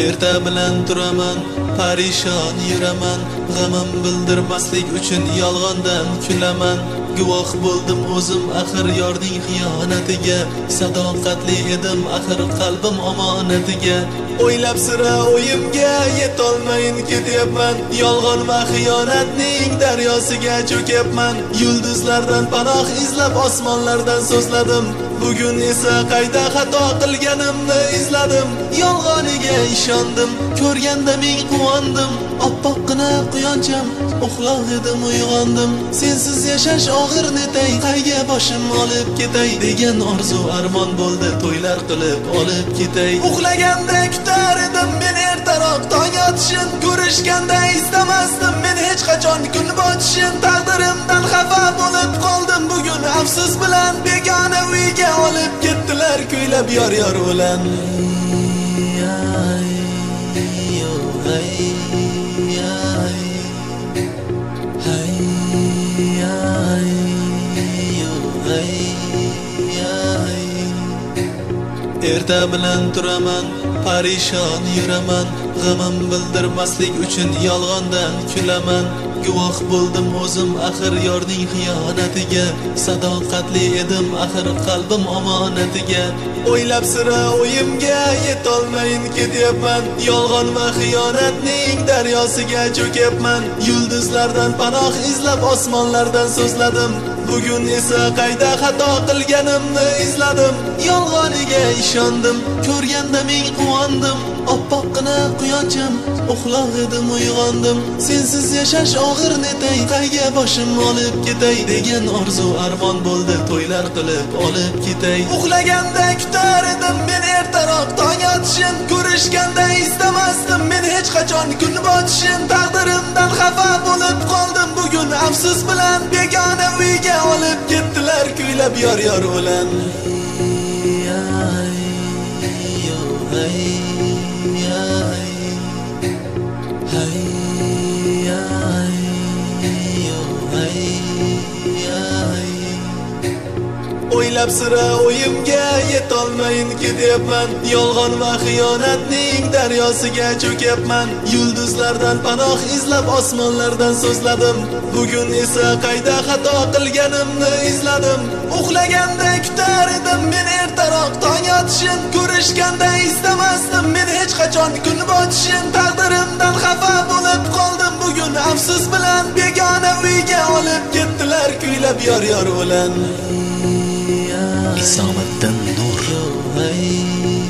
Erta bilan turaman, parishon yuraman, g'amim bildirmaslik uchun yolg'ondan kulaman. Guvoh bo'ldim o'zim axir yorning xiyonatiga, sadoqatli edim axir qalbim omonatiga. O'ylab sira o'yimga yetolmayin ketyapman, yolg'on va xiyonatning daryosiga cho'kyapman. Yulduzlardan panoh izlab osmonlardan so'zladim, bugun esa qayda xato qilganimni izladim. Yolg'oniga ishondim, ko'rganda men quvondim. Oppoqqina quyoncham, uxlab edim uyg'ondim. Sensiz yashash og'ir netay, qayga boshim olib ketay degan orzu armon bo'ldi, to'ylar qilib olib ketay. Uxlaganda kutar edim men ertaroq tong otishin, ko'rishganda istamasdim men hech qachon kun botishin. Taqdirimdan xafa bo'lib qoldim, bugun afsus bilan begona uyga olib ketdilar, kuylab yor yor o'lan. Erta bilan turaman, parishon yuraman, g'amim bildirmaslik uchun yolg'ondan kulaman. Guvoh bo'ldim o'zim axir yorning xiyonatiga, sadoqatli edim axir qalbim omonatiga. O'ylab sira o'yimga yetolmayin ketyapman, yolg'on va xiyonatning daryosiga cho'kyapman. Yulduzlardan panoh izlab osmonlardan so'zladim, bugun esa qayda xato qilganimni izladim. Yolg'oniga ishondim, ko'rganda men quvondim. Oppoqqina quyoncham, uxlab edim uyg'ondim. Sensiz yashash og'ir netay, qayga boshim olib ketay degan orzu armon bo'ldi, to'ylar qilib olib ketay. Uxlaganda kutar edim men ertaroq tong otishin, ko'rishganda istamasdim men hech qachon kun botishin. Taqdirimdan xafa bo'lib qoldim, bugun afsus bilan begona uyga olib ketdilar, kuylab yor yor o'lan. O'ylab sira o'yimga yetolmayin ketyapman, yolg'on va xiyonatning daryosiga cho'kyapman. Yulduzlardan panoh izlab osmonlardan so'zladim, bugun esa qayda xato qilganimni izladim. Uxlaganda kutar edim men ertaroq tong otishin, ko'rishganda istamasdim men hech qachon kun botishin. Taqdirimdan xafa bo'lib qoldim, bugun afsus bilan begona uyga olib ketdilar, kuylab yor yor o'lan. Isomiddin Nur.